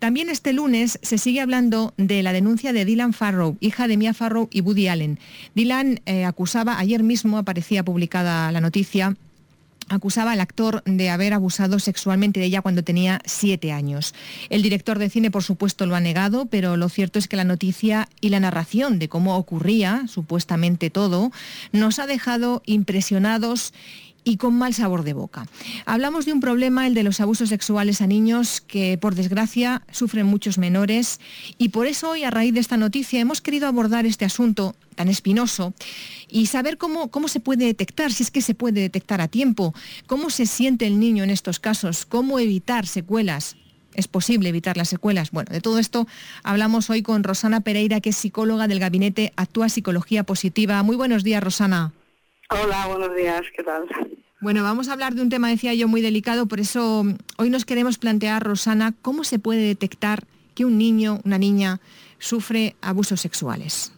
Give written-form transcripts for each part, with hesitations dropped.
También este lunes se sigue hablando de la denuncia de Dylan Farrow, hija de Mia Farrow y Woody Allen. Dylan acusaba, ayer mismo aparecía publicada la noticia, acusaba al actor de haber abusado sexualmente de ella cuando tenía 7 años. El director de cine, por supuesto, lo ha negado, pero lo cierto es que la noticia y la narración de cómo ocurría, supuestamente todo, nos ha dejado impresionados y con mal sabor de boca. Hablamos de un problema, el de los abusos sexuales a niños, que por desgracia sufren muchos menores, y por eso hoy, a raíz de esta noticia, hemos querido abordar este asunto tan espinoso y saber cómo se puede detectar, si es que se puede detectar a tiempo, cómo se siente el niño en estos casos, cómo evitar secuelas. ¿Es posible evitar las secuelas? Bueno, de todo esto hablamos hoy con Rosana Pereira, que es psicóloga del gabinete Actúa Psicología Positiva. Muy buenos días, Rosana. Hola, buenos días, ¿qué tal? Bueno, vamos a hablar de un tema, decía yo, muy delicado, por eso hoy nos queremos plantear, Rosana, cómo se puede detectar que un niño, una niña, sufre abusos sexuales.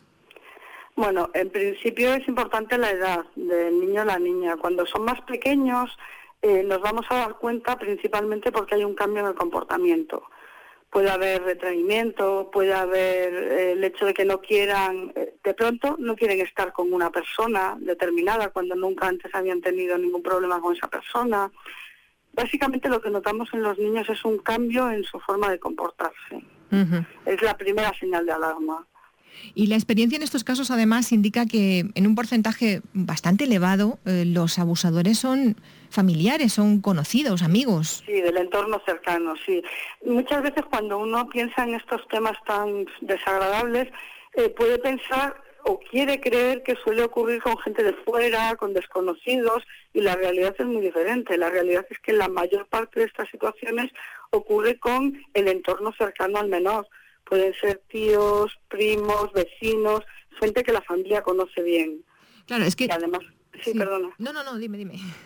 Bueno, en principio es importante la edad del niño o la niña. Cuando son más pequeños nos vamos a dar cuenta principalmente porque hay un cambio en el comportamiento. Puede haber retraimiento, puede haber el hecho de que no quieran, de pronto no quieren estar con una persona determinada cuando nunca antes habían tenido ningún problema con esa persona. Básicamente lo que notamos en los niños es un cambio en su forma de comportarse. Uh-huh. Es la primera señal de alarma. Y la experiencia en estos casos además indica que en un porcentaje bastante elevado los abusadores son familiares, son conocidos, amigos. Sí, del entorno cercano, sí. Muchas veces cuando uno piensa en estos temas tan desagradables, puede pensar o quiere creer que suele ocurrir con gente de fuera, con desconocidos, y la realidad es muy diferente. La realidad es que la mayor parte de estas situaciones ocurre con el entorno cercano al menor. Pueden ser tíos, primos, vecinos, gente que la familia conoce bien. Claro, es que... Y además, sí, perdona. No, dime.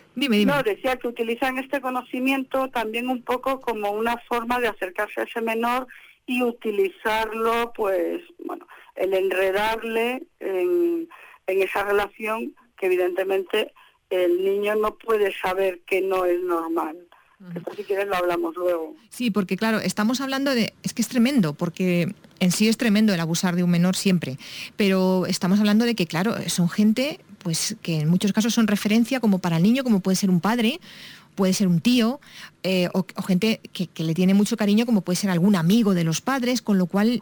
No, decía que utilizan este conocimiento también un poco como una forma de acercarse a ese menor y utilizarlo, pues, bueno, el enredarle en esa relación que evidentemente el niño no puede saber que no es normal. Esto, si quieres, lo hablamos luego. Sí, porque claro, estamos hablando de... Es que es tremendo, porque en sí es tremendo el abusar de un menor siempre, pero estamos hablando de que, claro, son gente pues que en muchos casos son referencia como para el niño, como puede ser un padre, puede ser un tío, o gente que le tiene mucho cariño, como puede ser algún amigo de los padres, con lo cual...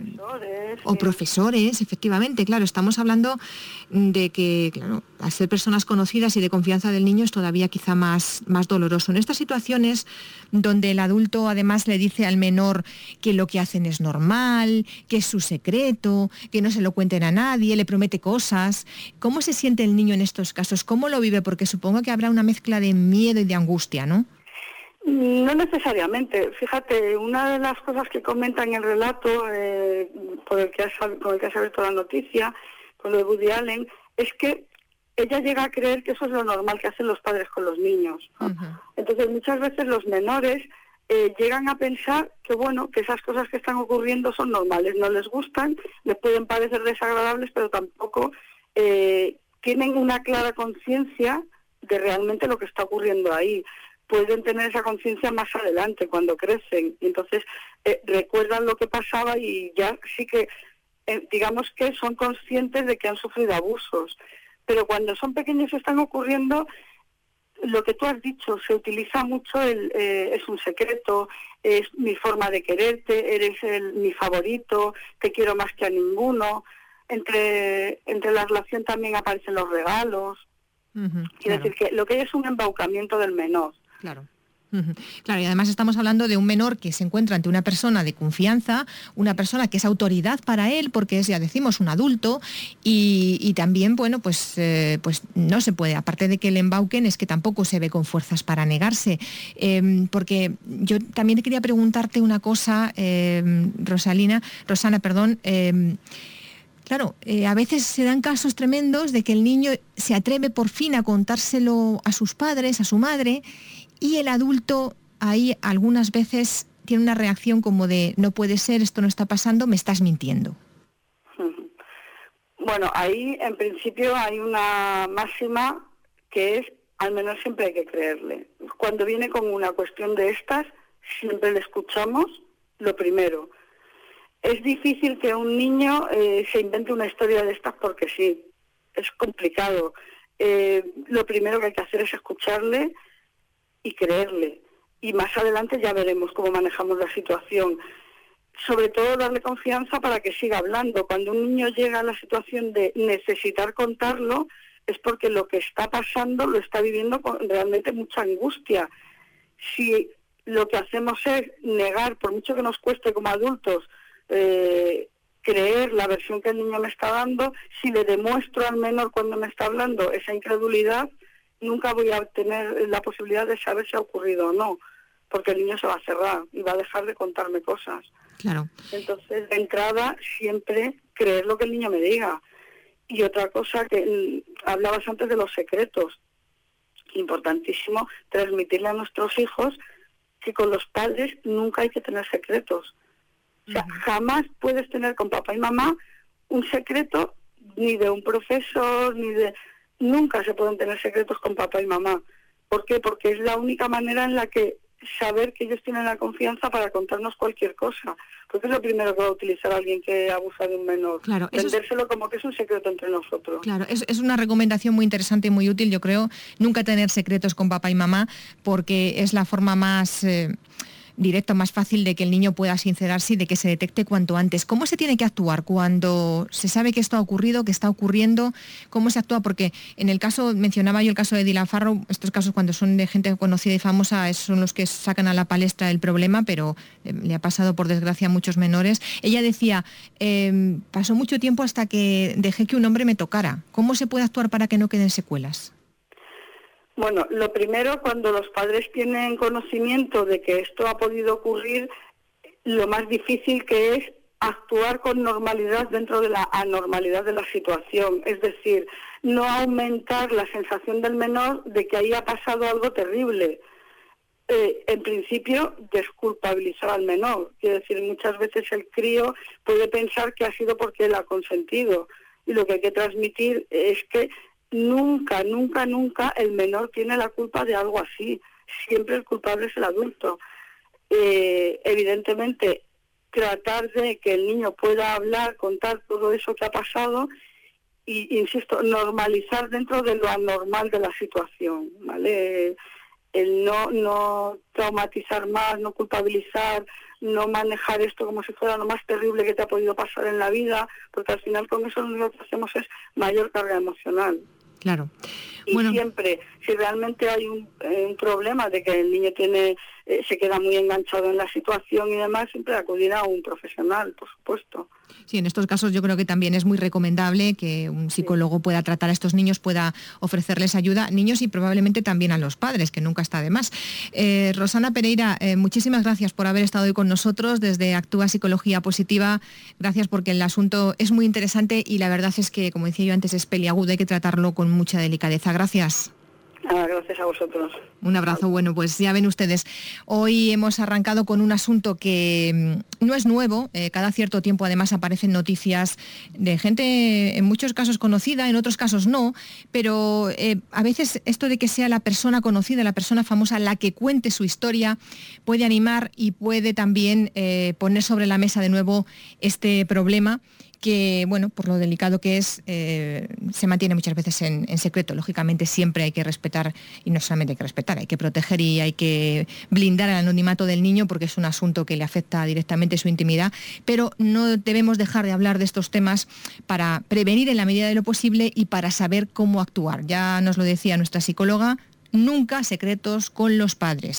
profesores, efectivamente, claro, estamos hablando de que, claro, al ser personas conocidas y de confianza del niño es todavía quizá más doloroso. En estas situaciones donde el adulto además le dice al menor que lo que hacen es normal, que es su secreto, que no se lo cuenten a nadie, le promete cosas, ¿cómo se siente el niño en estos casos? ¿Cómo lo vive? Porque supongo que habrá una mezcla de miedo y de angustia, ¿no? No necesariamente. Fíjate, una de las cosas que comenta en el relato con el que has abierto la noticia, con lo de Woody Allen, es que ella llega a creer que eso es lo normal que hacen los padres con los niños, ¿no? Uh-huh. Entonces muchas veces los menores llegan a pensar que, bueno, que esas cosas que están ocurriendo son normales, no les gustan, les pueden parecer desagradables, pero tampoco tienen una clara conciencia de realmente lo que está ocurriendo ahí. Pueden tener esa conciencia más adelante, cuando crecen, y entonces recuerdan lo que pasaba y ya sí que, digamos que son conscientes de que han sufrido abusos. Pero cuando son pequeños están ocurriendo lo que tú has dicho, se utiliza mucho es un secreto, es mi forma de quererte, eres mi favorito, te quiero más que a ninguno. Entre la relación también aparecen los regalos. Uh-huh, Quiere decir que lo que hay es un embaucamiento del menor. Claro. Claro, y además estamos hablando de un menor que se encuentra ante una persona de confianza, una persona que es autoridad para él, porque es, ya decimos, un adulto, y también, bueno, pues no se puede, aparte de que le embauquen, es que tampoco se ve con fuerzas para negarse. Porque yo también quería preguntarte una cosa, Rosana, claro, a veces se dan casos tremendos de que el niño se atreve por fin a contárselo a sus padres, a su madre, y el adulto ahí algunas veces tiene una reacción como de no puede ser, esto no está pasando, me estás mintiendo. Bueno, ahí en principio hay una máxima que es, al menos siempre hay que creerle. Cuando viene con una cuestión de estas, siempre le escuchamos lo primero. Es difícil que un niño se invente una historia de estas porque sí, es complicado. Lo primero que hay que hacer es escucharle y creerle. Y más adelante ya veremos cómo manejamos la situación. Sobre todo darle confianza para que siga hablando. Cuando un niño llega a la situación de necesitar contarlo, es porque lo que está pasando lo está viviendo con realmente mucha angustia. Si lo que hacemos es negar, por mucho que nos cueste como adultos, creer la versión que el niño me está dando, si le demuestro al menor cuando me está hablando esa incredulidad, nunca voy a tener la posibilidad de saber si ha ocurrido o no, porque el niño se va a cerrar y va a dejar de contarme cosas. Claro. Entonces, de entrada, siempre creer lo que el niño me diga. Y otra cosa que hablabas antes de los secretos. Importantísimo transmitirle a nuestros hijos que con los padres nunca hay que tener secretos. O sea, jamás puedes tener con papá y mamá un secreto, ni de un profesor, ni de... Nunca se pueden tener secretos con papá y mamá. ¿Por qué? Porque es la única manera en la que saber que ellos tienen la confianza para contarnos cualquier cosa. Porque es lo primero que va a utilizar alguien que abusa de un menor. Claro, vendérselo como que es un secreto entre nosotros. Claro, es una recomendación muy interesante y muy útil, yo creo, nunca tener secretos con papá y mamá, porque es la forma más directo, más fácil de que el niño pueda sincerarse y de que se detecte cuanto antes. ¿Cómo se tiene que actuar cuando se sabe que esto ha ocurrido, que está ocurriendo? ¿Cómo se actúa? Porque en el caso, mencionaba yo el caso de Dylan Farrow, estos casos cuando son de gente conocida y famosa son los que sacan a la palestra el problema, pero le ha pasado por desgracia a muchos menores. Ella decía, pasó mucho tiempo hasta que dejé que un hombre me tocara. ¿Cómo se puede actuar para que no queden secuelas? Bueno, lo primero, cuando los padres tienen conocimiento de que esto ha podido ocurrir, lo más difícil que es actuar con normalidad dentro de la anormalidad de la situación. Es decir, no aumentar la sensación del menor de que ahí ha pasado algo terrible. En principio, desculpabilizar al menor. Quiero decir, muchas veces el crío puede pensar que ha sido porque él ha consentido. Y lo que hay que transmitir es que nunca el menor tiene la culpa de algo así. Siempre el culpable es el adulto. Evidentemente, tratar de que el niño pueda hablar, contar todo eso que ha pasado y, insisto, normalizar dentro de lo anormal de la situación, ¿vale? El no traumatizar más, no culpabilizar, no manejar esto como si fuera lo más terrible que te ha podido pasar en la vida, porque al final con eso lo que hacemos es mayor carga emocional. Claro. Y bueno, siempre, si realmente hay un problema de que el niño se queda muy enganchado en la situación y demás, siempre acudir a un profesional, por supuesto. Sí, en estos casos yo creo que también es muy recomendable que un psicólogo pueda tratar a estos niños, pueda ofrecerles ayuda, niños y probablemente también a los padres, que nunca está de más. Rosana Pereira, muchísimas gracias por haber estado hoy con nosotros desde Actúa Psicología Positiva. Gracias porque el asunto es muy interesante y la verdad es que, como decía yo antes, es peliagudo, hay que tratarlo con mucha delicadeza. Gracias. Gracias a vosotros. Un abrazo. Bueno, pues ya ven ustedes, hoy hemos arrancado con un asunto que no es nuevo, cada cierto tiempo además aparecen noticias de gente en muchos casos conocida, en otros casos no, pero a veces esto de que sea la persona conocida, la persona famosa la que cuente su historia puede animar y puede también poner sobre la mesa de nuevo este problema que, bueno, por lo delicado que es, se mantiene muchas veces en secreto. Lógicamente siempre hay que respetar, y no solamente hay que respetar, hay que proteger y hay que blindar el anonimato del niño porque es un asunto que le afecta directamente su intimidad, pero no debemos dejar de hablar de estos temas para prevenir en la medida de lo posible y para saber cómo actuar. Ya nos lo decía nuestra psicóloga, nunca secretos con los padres.